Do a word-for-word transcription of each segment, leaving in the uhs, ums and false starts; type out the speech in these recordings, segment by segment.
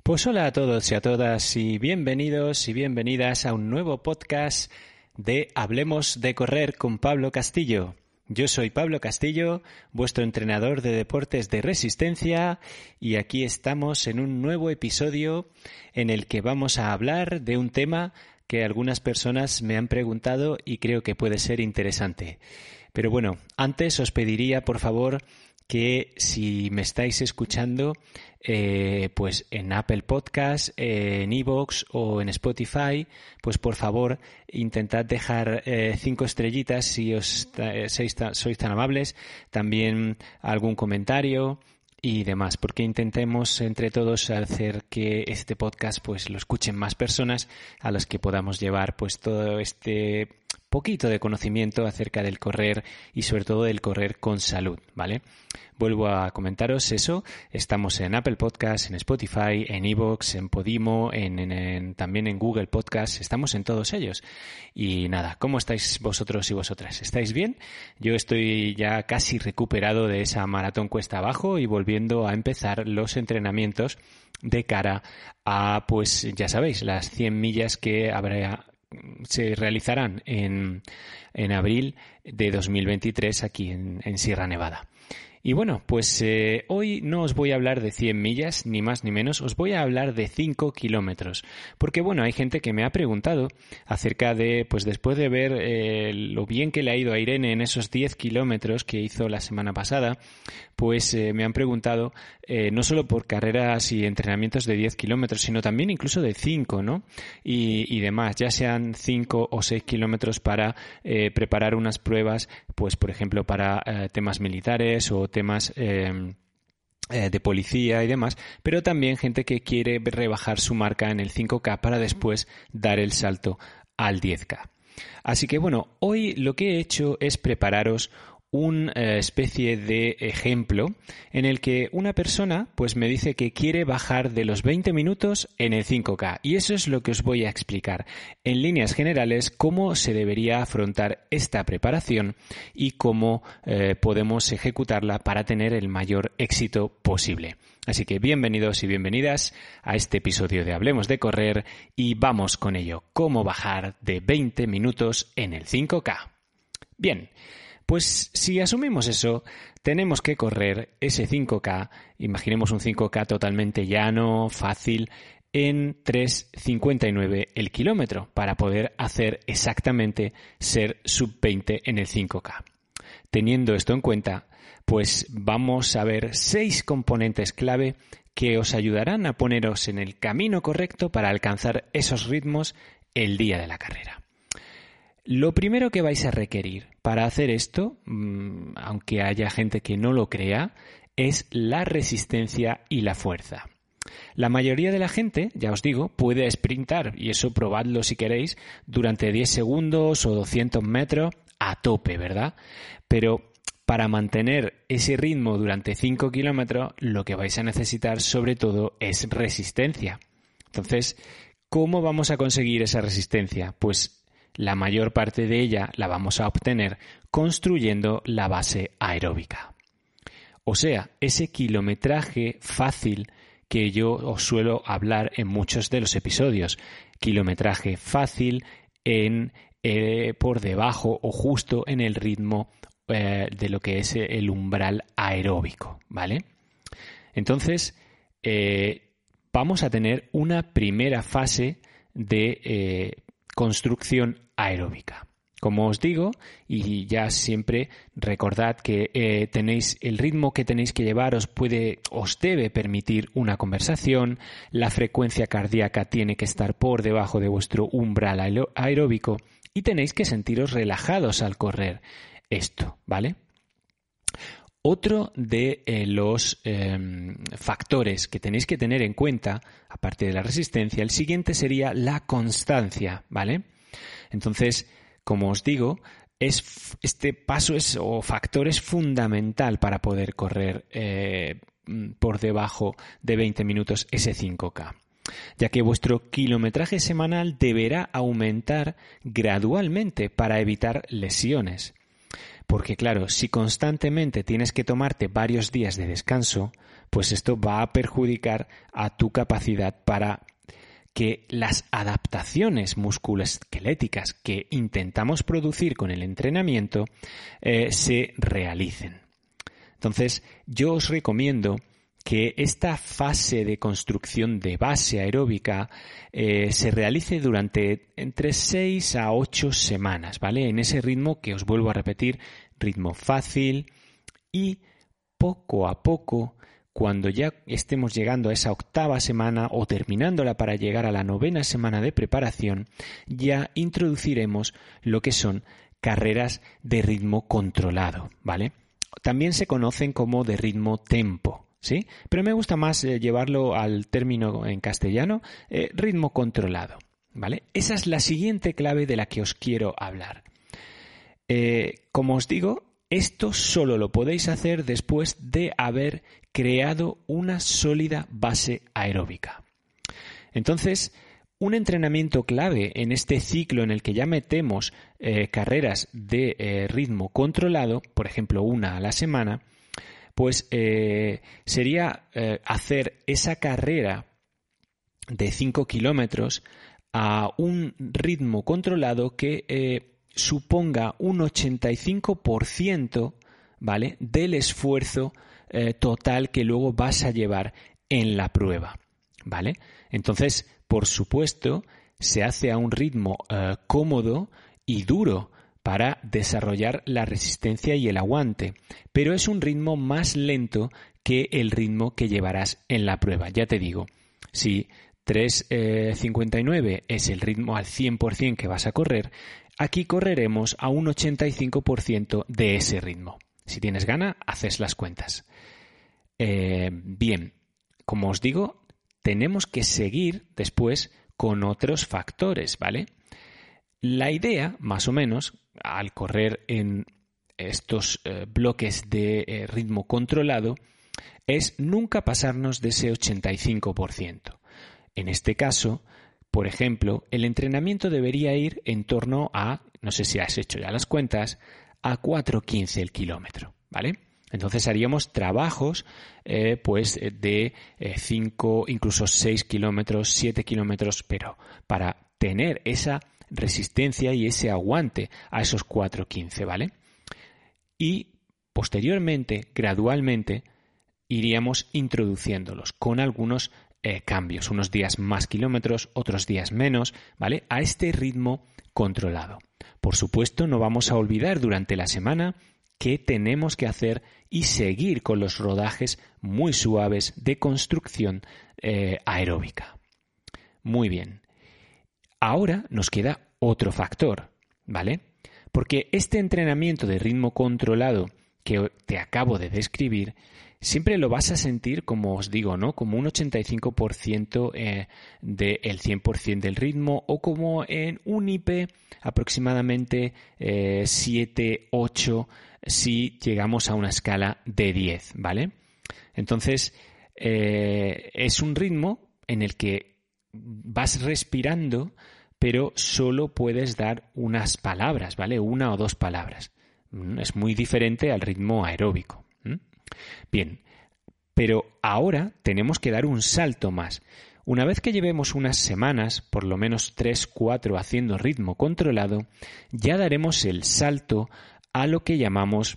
Pues hola a todos y a todas y bienvenidos y bienvenidas a un nuevo podcast de Hablemos de Correr con Pablo Castillo. Yo soy Pablo Castillo, vuestro entrenador de deportes de resistencia, y aquí estamos en un nuevo episodio en el que vamos a hablar de un tema que algunas personas me han preguntado y creo que puede ser interesante. Pero bueno, antes os pediría por favor que si me estáis escuchando eh, pues en Apple Podcast, eh, en iVoox o en Spotify, pues por favor intentad dejar eh, cinco estrellitas si os eh, sois, sois tan amables, también algún comentario y demás, porque intentemos entre todos hacer que este podcast pues lo escuchen más personas a las que podamos llevar pues todo este poquito de conocimiento acerca del correr y sobre todo del correr con salud, ¿vale? Vuelvo a comentaros eso, estamos en Apple Podcast, en Spotify, en iVoox, en Podimo, en, en, en, también en Google Podcast, estamos en todos ellos. Y nada, ¿cómo estáis vosotros y vosotras? ¿Estáis bien? Yo estoy ya casi recuperado de esa maratón cuesta abajo y volviendo a empezar los entrenamientos de cara a, pues ya sabéis, las cien millas que habrá se realizarán en, en abril de dos mil veintitrés aquí en, en Sierra Nevada. Y bueno, pues eh, hoy no os voy a hablar de cien millas, ni más ni menos, os voy a hablar de cinco kilómetros. Porque bueno, hay gente que me ha preguntado acerca de, pues después de ver eh, lo bien que le ha ido a Irene en esos diez kilómetros que hizo la semana pasada, pues eh, me han preguntado eh, no solo por carreras y entrenamientos de diez kilómetros, sino también incluso de cinco, ¿no? Y, y demás, ya sean cinco o seis kilómetros para eh, preparar unas pruebas, pues por ejemplo para eh, temas militares o temas eh, eh, de policía y demás, pero también gente que quiere rebajar su marca en el cinco K para después dar el salto al diez K. Así que bueno, hoy lo que he hecho es prepararos una eh, especie de ejemplo en el que una persona pues me dice que quiere bajar de los veinte minutos en el cinco K, y eso es lo que os voy a explicar en líneas generales cómo se debería afrontar esta preparación y cómo eh, podemos ejecutarla para tener el mayor éxito posible. Así que bienvenidos y bienvenidas a este episodio de Hablemos de Correr y vamos con ello, cómo bajar de veinte minutos en el cinco K. Bien, pues si asumimos eso, tenemos que correr ese cinco K, imaginemos un cinco K totalmente llano, fácil, en tres cincuenta y nueve el kilómetro, para poder hacer exactamente ser sub veinte en el cinco K. Teniendo esto en cuenta, pues vamos a ver seis componentes clave que os ayudarán a poneros en el camino correcto para alcanzar esos ritmos el día de la carrera. Lo primero que vais a requerir para hacer esto, aunque haya gente que no lo crea, es la resistencia y la fuerza. La mayoría de la gente, ya os digo, puede sprintar, y eso probadlo si queréis, durante diez segundos o doscientos metros a tope, ¿verdad? Pero para mantener ese ritmo durante cinco kilómetros, lo que vais a necesitar sobre todo es resistencia. Entonces, ¿cómo vamos a conseguir esa resistencia? Pues la mayor parte de ella la vamos a obtener construyendo la base aeróbica. O sea, ese kilometraje fácil que yo os suelo hablar en muchos de los episodios. Kilometraje fácil en, eh, por debajo o justo en el ritmo eh, de lo que es el umbral aeróbico, ¿vale? Entonces, eh, vamos a tener una primera fase de eh, construcción aeróbica. Como os digo, y ya siempre recordad que eh, tenéis el ritmo que tenéis que llevar os puede, os debe permitir una conversación, la frecuencia cardíaca tiene que estar por debajo de vuestro umbral aeróbico y tenéis que sentiros relajados al correr esto, ¿vale? Otro de eh, los eh, factores que tenéis que tener en cuenta, aparte de la resistencia, el siguiente sería la constancia, ¿vale? Entonces, como os digo, es, este paso es, o factor es fundamental para poder correr eh, por debajo de veinte minutos ese cinco K, ya que vuestro kilometraje semanal deberá aumentar gradualmente para evitar lesiones. Porque claro, si constantemente tienes que tomarte varios días de descanso, pues esto va a perjudicar a tu capacidad para que las adaptaciones musculoesqueléticas que intentamos producir con el entrenamiento eh, se realicen. Entonces, yo os recomiendo que esta fase de construcción de base aeróbica eh, se realice durante entre seis a ocho semanas, ¿vale? En ese ritmo que os vuelvo a repetir, ritmo fácil, y poco a poco, cuando ya estemos llegando a esa octava semana o terminándola para llegar a la novena semana de preparación, ya introduciremos lo que son carreras de ritmo controlado, ¿vale? También se conocen como de ritmo tempo. ¿Sí? Pero me gusta más eh, llevarlo al término en castellano, eh, ritmo controlado, ¿vale? Esa es la siguiente clave de la que os quiero hablar. Eh, como os digo, esto solo lo podéis hacer después de haber creado una sólida base aeróbica. Entonces, un entrenamiento clave en este ciclo en el que ya metemos eh, carreras de eh, ritmo controlado, por ejemplo, una a la semana, pues eh, sería eh, hacer esa carrera de cinco kilómetros a un ritmo controlado que eh, suponga un ochenta y cinco por ciento, ¿vale?, del esfuerzo eh, total que luego vas a llevar en la prueba, ¿vale? Entonces, por supuesto, se hace a un ritmo eh, cómodo y duro, para desarrollar la resistencia y el aguante, pero es un ritmo más lento que el ritmo que llevarás en la prueba. Ya te digo, si tres cincuenta y nueve es el ritmo al cien por ciento que vas a correr, aquí correremos a un ochenta y cinco por ciento de ese ritmo. Si tienes gana, haces las cuentas. Eh, bien, como os digo, tenemos que seguir después con otros factores, ¿vale? La idea, más o menos, al correr en estos eh, bloques de eh, ritmo controlado, es nunca pasarnos de ese ochenta y cinco por ciento. En este caso, por ejemplo, el entrenamiento debería ir en torno a, no sé si has hecho ya las cuentas, a cuatro quince el kilómetro, ¿vale? Entonces haríamos trabajos eh, pues de eh, cinco, incluso seis kilómetros, siete kilómetros, pero para tener esa resistencia y ese aguante a esos cuatro quince, ¿vale? Y posteriormente, gradualmente, iríamos introduciéndolos con algunos eh, cambios, unos días más kilómetros, otros días menos, ¿vale?, a este ritmo controlado. Por supuesto, no vamos a olvidar durante la semana que tenemos que hacer y seguir con los rodajes muy suaves de construcción eh, aeróbica. Muy bien. Ahora nos queda otro factor, ¿vale? Porque este entrenamiento de ritmo controlado que te acabo de describir, siempre lo vas a sentir, como os digo, ¿no?, como un ochenta y cinco por ciento eh, del cien por ciento del ritmo, o como en un I P aproximadamente eh, siete, ocho, si llegamos a una escala de diez, ¿vale? Entonces, eh, es un ritmo en el que vas respirando, pero solo puedes dar unas palabras, ¿vale? Una o dos palabras. Es muy diferente al ritmo aeróbico. ¿Mm? Bien, pero ahora tenemos que dar un salto más. Una vez que llevemos unas semanas, por lo menos tres, cuatro, haciendo ritmo controlado, ya daremos el salto a lo que llamamos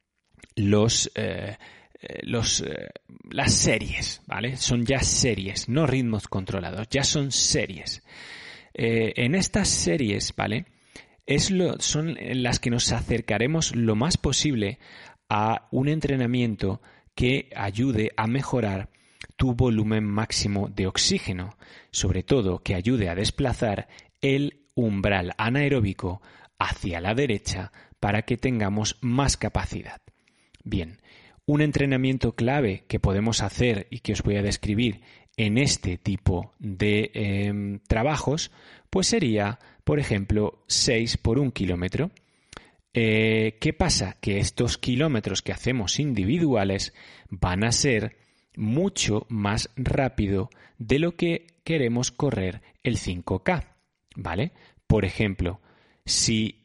los... Eh, Los, eh, las series, ¿vale? Son ya series, no ritmos controlados, ya son series. Eh, en estas series, ¿vale?, es lo, son las que nos acercaremos lo más posible a un entrenamiento que ayude a mejorar tu volumen máximo de oxígeno, sobre todo que ayude a desplazar el umbral anaeróbico hacia la derecha para que tengamos más capacidad. Bien, un entrenamiento clave que podemos hacer y que os voy a describir en este tipo de eh, trabajos, pues sería, por ejemplo, seis por un kilómetro. Eh, ¿Qué pasa? Que estos kilómetros que hacemos individuales van a ser mucho más rápido de lo que queremos correr el cinco K, ¿vale? Por ejemplo, si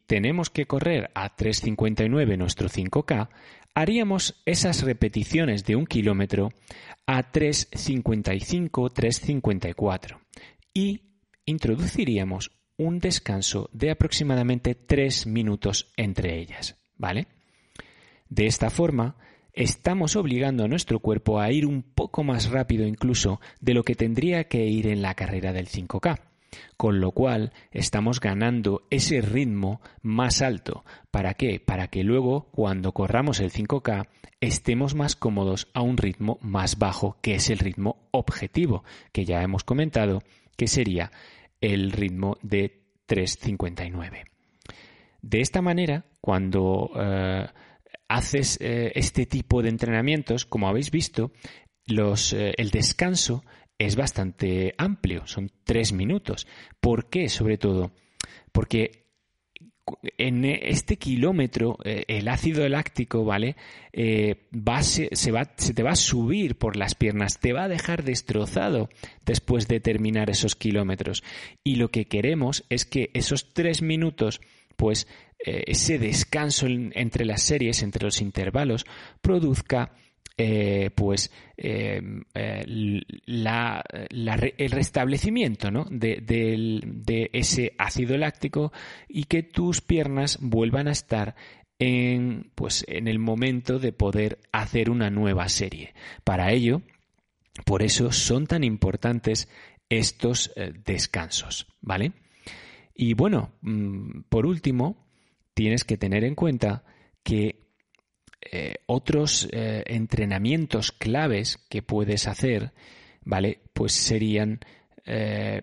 tenemos que correr a tres cincuenta y nueve nuestro cinco K, haríamos esas repeticiones de un kilómetro a tres cincuenta y cinco, tres cincuenta y cuatro y introduciríamos un descanso de aproximadamente tres minutos entre ellas, ¿vale? De esta forma, estamos obligando a nuestro cuerpo a ir un poco más rápido incluso de lo que tendría que ir en la carrera del cinco K, con lo cual estamos ganando ese ritmo más alto. ¿Para qué? Para que luego, cuando corramos el cinco K, estemos más cómodos a un ritmo más bajo, que es el ritmo objetivo, que ya hemos comentado, que sería el ritmo de tres cincuenta y nueve. De esta manera, cuando eh, haces eh, este tipo de entrenamientos, como habéis visto, los, eh, el descanso es bastante amplio, son tres minutos. ¿Por qué? Sobre todo, porque en este kilómetro eh, el ácido láctico, ¿vale? Eh, va, se, se, va, se te va a subir por las piernas, te va a dejar destrozado después de terminar esos kilómetros. Y lo que queremos es que esos tres minutos, pues eh, ese descanso en, entre las series, entre los intervalos, produzca Eh, pues eh, eh, la, la, el restablecimiento, ¿no? de, de, de ese ácido láctico y que tus piernas vuelvan a estar en, pues, en el momento de poder hacer una nueva serie. Para ello, por eso son tan importantes estos eh, descansos, ¿vale? Y bueno, mmm, por último, tienes que tener en cuenta que Eh, otros eh, entrenamientos claves que puedes hacer, ¿vale? Pues serían eh,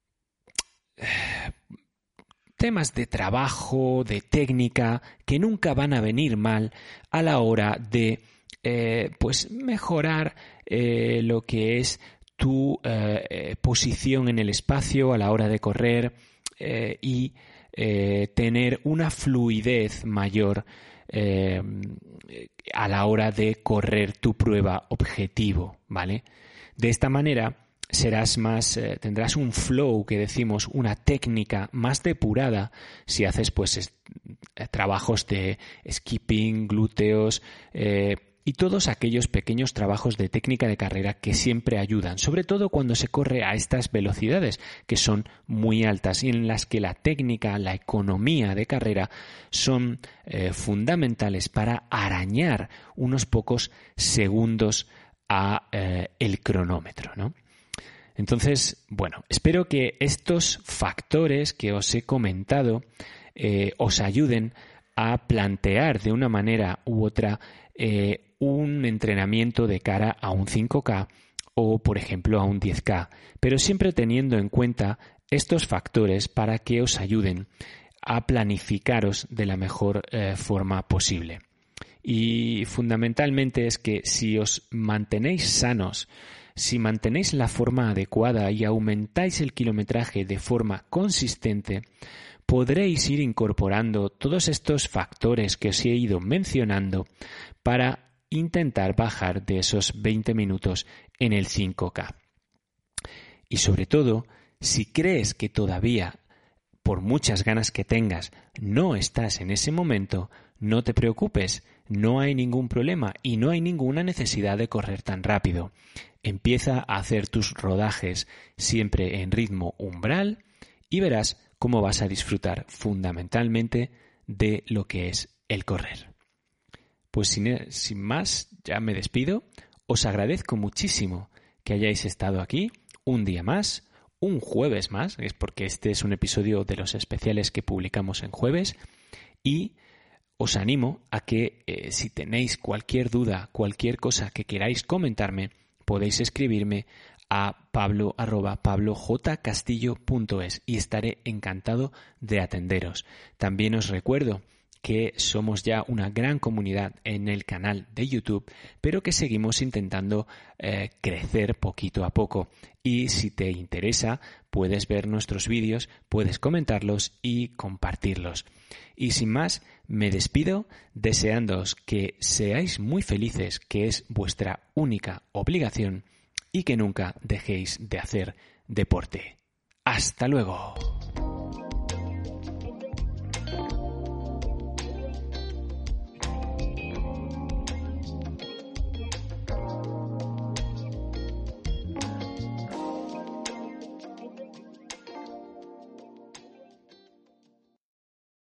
temas de trabajo, de técnica, que nunca van a venir mal a la hora de eh, pues mejorar eh, lo que es tu eh, posición en el espacio a la hora de correr eh, y eh, tener una fluidez mayor Eh, a la hora de correr tu prueba objetivo, ¿vale? De esta manera serás más, eh, tendrás un flow, que decimos, una técnica más depurada si haces pues es, eh, trabajos de skipping, glúteos eh, y todos aquellos pequeños trabajos de técnica de carrera que siempre ayudan, sobre todo cuando se corre a estas velocidades que son muy altas y en las que la técnica, la economía de carrera son eh, fundamentales para arañar unos pocos segundos a eh, el cronómetro, ¿no? Entonces, bueno, espero que estos factores que os he comentado eh, os ayuden a plantear de una manera u otra eh, un entrenamiento de cara a un cinco K o, por ejemplo, a un diez K, pero siempre teniendo en cuenta estos factores para que os ayuden a planificaros de la mejor eh, forma posible. Y fundamentalmente es que si os mantenéis sanos, si mantenéis la forma adecuada y aumentáis el kilometraje de forma consistente, podréis ir incorporando todos estos factores que os he ido mencionando para intentar bajar de esos veinte minutos en el cinco K. Y sobre todo, si crees que todavía, por muchas ganas que tengas, no estás en ese momento, no te preocupes, no hay ningún problema y no hay ninguna necesidad de correr tan rápido. Empieza a hacer tus rodajes siempre en ritmo umbral y verás cómo vas a disfrutar fundamentalmente de lo que es el correr. Pues sin, sin más, ya me despido. Os agradezco muchísimo que hayáis estado aquí un día más, un jueves más, es porque este es un episodio de los especiales que publicamos en jueves, y os animo a que eh, si tenéis cualquier duda, cualquier cosa que queráis comentarme, podéis escribirme a pablo arroba pablojcastillo punto es y estaré encantado de atenderos. También os recuerdo que somos ya una gran comunidad en el canal de YouTube, pero que seguimos intentando eh, crecer poquito a poco. Y si te interesa, puedes ver nuestros vídeos, puedes comentarlos y compartirlos. Y sin más, me despido deseándoos que seáis muy felices, que es vuestra única obligación, y que nunca dejéis de hacer deporte. ¡Hasta luego!